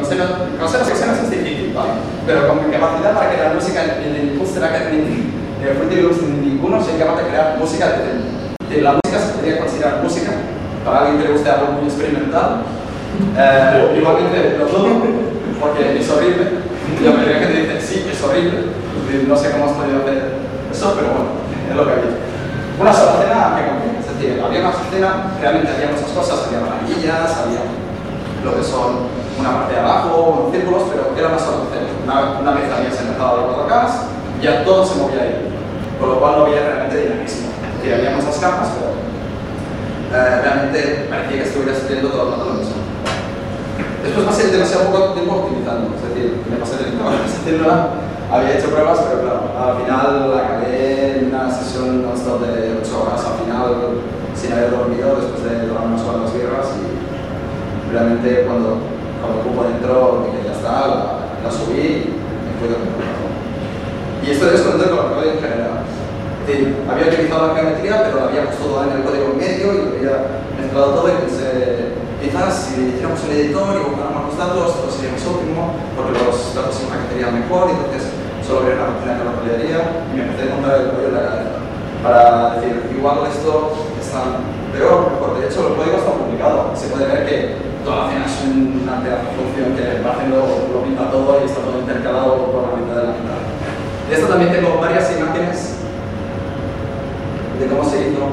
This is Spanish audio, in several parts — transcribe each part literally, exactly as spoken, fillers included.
escenas, con escenas externas es difícil, ¿vale? Pero con capacidad para crear música en el Impulse Academy, en el Fruity Loops ninguno soy capaz de crear música de, de la música se podría considerar música para alguien que le guste algo muy experimental. Eh, igualmente lo dudo, porque es horrible. Y la mayoría que te dice, sí, es horrible. No sé cómo has podido hacer eso, pero bueno, es lo que había. Una sola cena que cambió. Es decir, había una cena, realmente había muchas cosas, había varillas, había lo que son una parte de abajo, unos círculos, pero era una sola cena. Una, una vez habías empezado a cuatro K, ya todo se movía ahí. Con lo cual no había realmente dinamismo. Es decir, había muchas capas, pero eh, realmente parecía que estuvieras haciendo todo el rato lo mismo. Después pasé demasiado poco tiempo optimizando, es decir, me pasé de horas haciéndola, había hecho pruebas, pero claro, al final acabé en una sesión non-stop de ocho horas, al final sin haber dormido después de tomar unas cuantas birras y realmente cuando, cuando el grupo entró dije ya está, la, la subí y me fui de trabajo. Y estoy descontento con el código en general. Es decir, había utilizado la geometría, pero lo había puesto todo en el código en medio y lo había mezclado todo y pensé quizás si hiciéramos un editor y buscáramos los datos, todo sería más óptimo, porque los datos se enriquecerían mejor, y entonces solo habría una página que lo apoyaría, y me empecé a encontrar el código en la cabeza. Para decir, igual esto está peor, mejor. De hecho, el código está publicado. Se puede ver que toda la cena es una pedazo de función que va haciendo, lo pinta todo y está todo intercalado por la mitad de la mitad. De esto también tengo varias imágenes de cómo se hizo.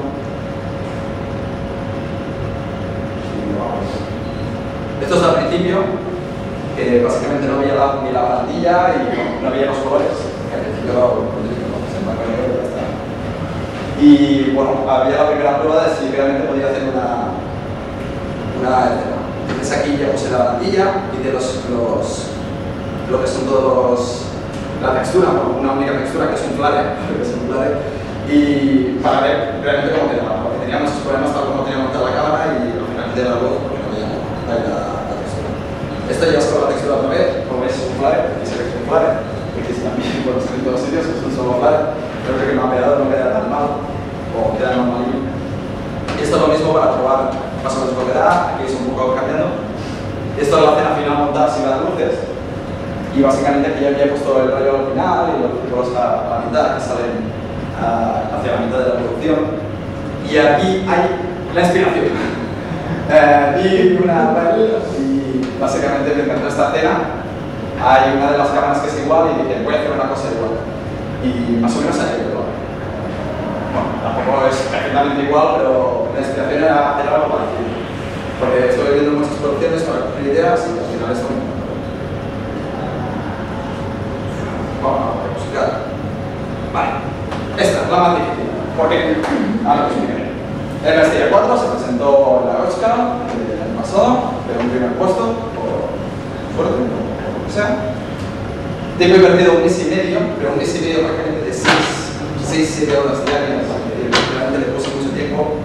Esto es al principio, que básicamente no veía la, ni la barandilla y no, no veía los colores, que al principio lo utilizamos en blanco y negro y ya está. Y bueno, había la primera prueba de si realmente podía hacer una, una escena. Entonces aquí ya puse la barandilla y de los, los, lo que son todos, la textura, una única textura que es un flare, que es un flare, y para ver realmente cómo quedaba, porque teníamos esos problemas tal como tenía montada la cámara y al final de la luz porque no veía la, la textura. Esto ya es con la textura otra vez, como es un flare, aquí se ve que es un flare, porque si también cuando se ve en todos los sitios es un solo flare, creo que el mapeado no queda tan mal, o queda normalillo. Y esto es lo mismo para probar más o menos lo que da, aquí es un poco cambiando. Esto es la cena final montada sin las luces, y básicamente aquí ya había puesto el rollo al final y los círculos a la mitad que salen uh, hacia la mitad de la producción. Y aquí hay la inspiración. uh, vi una web y básicamente me encantó esta cena. Hay una de las cámaras que es igual y dije, voy a hacer una cosa igual. Y más o menos ha ido igual. Bueno, tampoco es perfectamente igual, pero la inspiración era hacer algo parecido. Porque estoy viendo muchas producciones para coger ideas y al final esto me encanta. Vamos a buscar. Vale. Esta es la más difícil. Porque, ahora os explicaré. En la Estrella cuatro se presentó la Oscar el año pasado, de un primer puesto, por suerte, o por lo que sea. Tengo invertido un mes y medio, pero un mes y medio prácticamente de seis siete horas diarias. Realmente le puse mucho tiempo.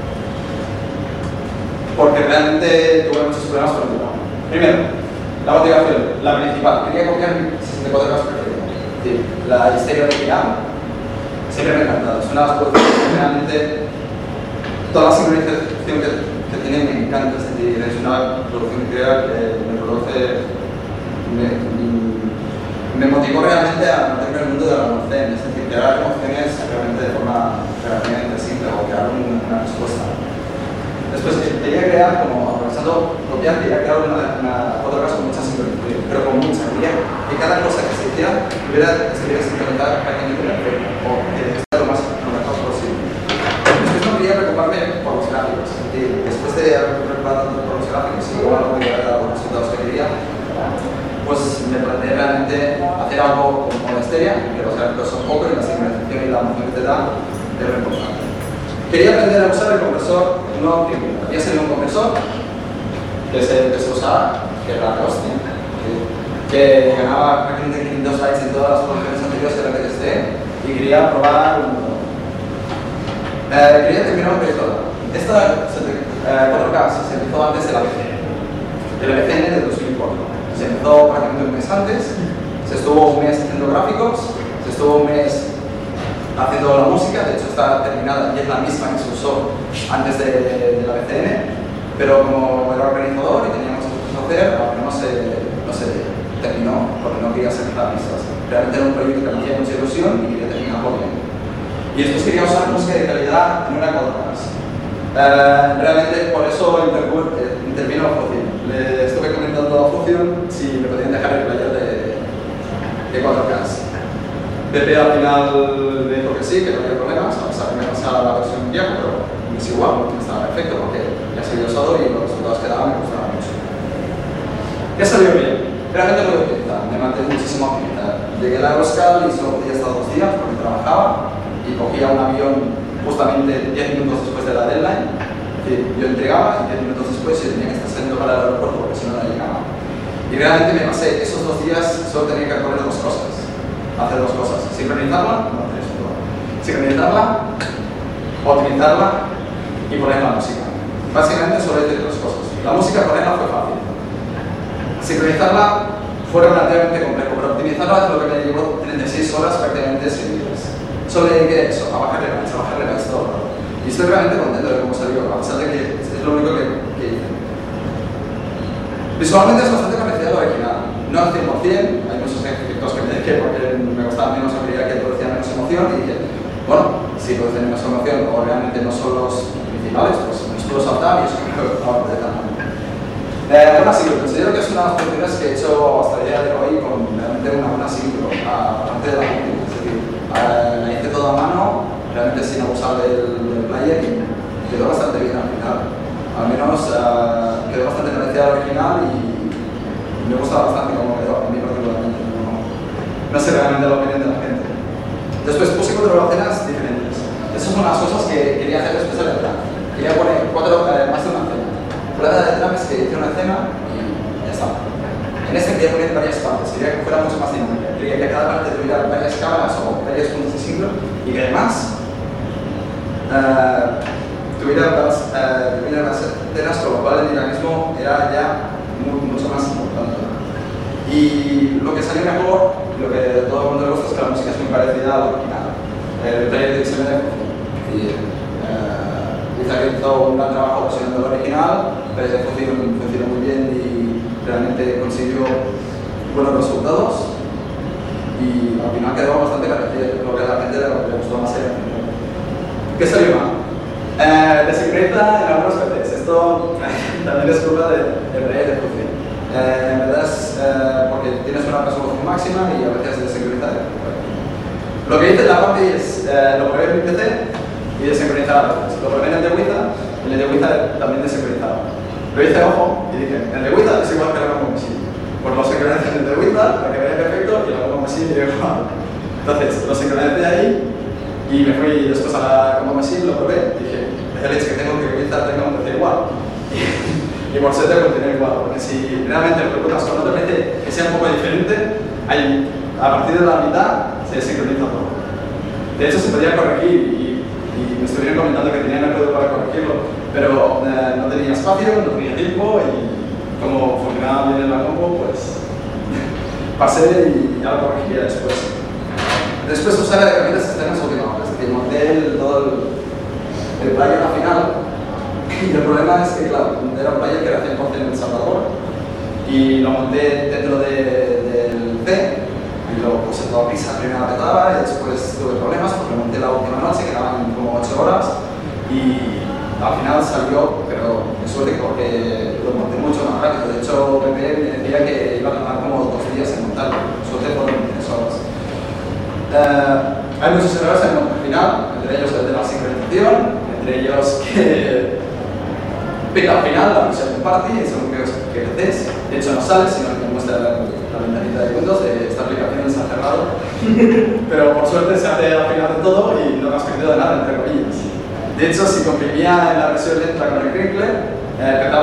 Porque realmente tuve muchos problemas con el programa. Primero, la motivación, la principal. Quería copiar mi sesenta y cuatro K preferido. Es decir, la Histeria original siempre me ha encantado. Es una de las producciones que realmente toda la sincronización que, que tiene me encanta. Es decir, es una producción que me produce. Me, me motivó realmente a meterme en el mundo de la remoción. Es decir, crear emociones realmente de forma relativamente simple o crear un, una respuesta. Después quería crear, como aprovechando copiar, quería crear una, una fotógrafas con mucha sincronización, pero con mucha. Quería que cada cosa que se hiciera tuviera, estuviera sincronizada prácticamente perfecta, o que fuera lo más conectado posible. Después no quería preocuparme por los gráficos, es decir, después de haber preocupado tanto por los gráficos y igual no podía dar los resultados que quería, pues me planteé realmente hacer algo como la Histeria, que los gráficos son poco y la sincronización y la emoción que te da es muy importante. Quería aprender a usar el compresor no triangular. Había salido un compresor que se, que se usaba, que era la hostia, que, que ganaba prácticamente quinientos likes en todas las producciones anteriores que la que testé y quería probar un motor. Eh, quería terminar un proyecto. Esta eh, cuatro K se empezó antes de la B C N, de la B C N de dos mil cuatro. Se empezó prácticamente un mes antes, se estuvo un mes haciendo gráficos, se estuvo un mes haciendo la música, de hecho está terminada y es la misma que se usó antes de, de la B C N, pero como era organizador y teníamos que hacer, al menos eh, sincronizar pistas. Realmente era un proyecto que me hacía mucha ilusión y quería terminarlo bien. Y después quería usar música de calidad en una cuatro K. Eh, realmente por eso intervino, eh, intervino a Fusion. Le estuve comentando a Fusion si me podían dejar el player de, de cuatro K. P P al final me dijo que sí, que no había problemas, a pesar de que me pasara la versión vieja, pero es igual, estaba perfecto porque ya se había usado y los resultados que daban me gustaban mucho. ¿Qué salió bien? Realmente lo voy a utilizar, me mantengo muchísimo a utilizar. Llegué a la Euroscal y solo podía estar dos días porque trabajaba y cogía un avión justamente diez minutos después de la deadline. Es decir, yo entregaba y diez minutos después yo tenía que estar saliendo para el aeropuerto porque si no, no llegaba. Y realmente me pasé esos dos días, solo tenía que poner dos cosas. Hacer dos cosas, sincronizarla, no tres, no. Sincronizarla, optimizarla y poner la música. Básicamente solo hice tres cosas. La música ponerla fue fácil. Sincronizarla fue relativamente complejo, pero optimizarla es lo que me llevó treinta y seis horas prácticamente seguidas. Solo dediqué eso, a bajarle más, a bajarle más todo el rato. Y estoy realmente contento de cómo salió, a pesar de que es lo único que, que hice. Visualmente es bastante parecido al original. No al cien por cien, hay muchos efectos que me dejé porque me gustaban menos o creía que producían menos emoción y dije, bueno, si producen menos emoción o realmente no son los principales, pues los puedo saltar y eso me lo hago de tal manera. Eh, buena sincro, considero que es una de las funciones que he hecho hasta el día de hoy con realmente una buena sincro, aparte de la última. Es decir, eh, la hice todo a mano, realmente sin abusar del, del player y quedó bastante bien al final. Al menos eh, quedó bastante parecida al original y me gusta bastante cómo quedó, a mí particularmente. No, no sé realmente la opinión de la gente. Después puse cuatro escenas diferentes. Esas son las cosas que quería hacer después de la escena. Quería poner cuatro, eh, más de una escena. La de trap es que hice una escena y ya está. En este quería poner varias partes, quería que fuera mucho más dinámica. Quería que cada parte tuviera varias cámaras o varios puntos de sincro y que además uh, tuviera las, uh, tuviera las escenas, con lo cual el dinamismo era ya muy, mucho más importante. Y lo que salió mejor, lo que todo el mundo le gusta es que la música es muy parecida a la original. El player de diseño de hizo un gran trabajo posicionando el original, pero ese funcionó, funcionó muy bien y realmente consiguió buenos resultados y al final quedó bastante parecido, lo que a la gente le gustó más era. ¿Qué salió mal? Eh, desincroniza en algunos P Cs, esto también es culpa del player de función. Eh, en verdad es eh, porque tienes una resolución máxima y a veces desincroniza. Lo que hice en la parte es, eh, lo probé en mi P C y desincronizaba. Lo probé en el de Wizard y el de Wizard también desincronizaba. Lo hice ojo y dije, el de Wizard es igual que la Combo Machine. Pues lo sincronicé en el de Wizard para que vaya perfecto y la Combo Machine iba igual. Entonces lo sincronicé ahí y me fui después a la Combo Machine, lo probé y dije, es el hecho que tengo que Wizard tenga un P C igual. Y por suerte continué igual, porque si realmente lo preguntas con otro P C que sea un poco diferente, hay, a partir de la mitad se sincroniza todo. De hecho se podía corregir y y me estuvieron comentando que tenían método para corregirlo, pero eh, no tenía espacio, no tenía tiempo y como funcionaba bien en la combo, pues pasé y ya lo corregiría después. Después usar herramientas externas últimas, es decir, monté el, todo el, el player al final y el problema es que, claro, era un player que era cien por cien ensamblador y lo monté dentro de, del C. Y lo puse todo prisa, primero petaba y después tuve problemas porque lo monté la última noche, quedaban como ocho horas y al final salió, pero de suerte porque lo monté mucho más rápido. De hecho, P P me decía que iba a tomar como doce días en montarlo, suerte por tres horas. Uh, hay muchos errores en el final, entre ellos el de la sincronización, entre ellos que pica al final la versión de party, según que, que haces, de hecho no sale, sino que muestra la, la ventanita de Windows, de esta aplicación se ha cerrado, pero por suerte se hace al final de todo y no me has perdido de nada, entre comillas. De hecho, si comprimía en la versión lenta con el Crinkler, eh,